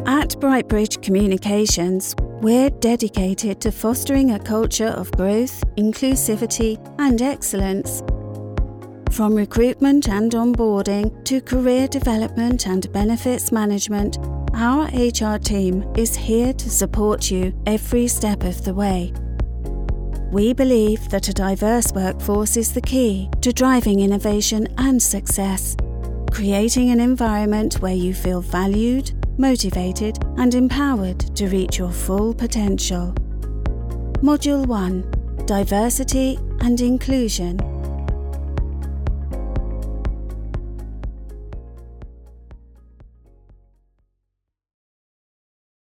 At Brightbridge Communications, we're dedicated to fostering a culture of growth, inclusivity, and excellence. From recruitment and onboarding to career development and benefits management, our HR team is here to support you every step of the way. We believe that a diverse workforce is the key to driving innovation and success, creating an environment where you feel valued, motivated, and empowered to reach your full potential. Module 1: Diversity and Inclusion.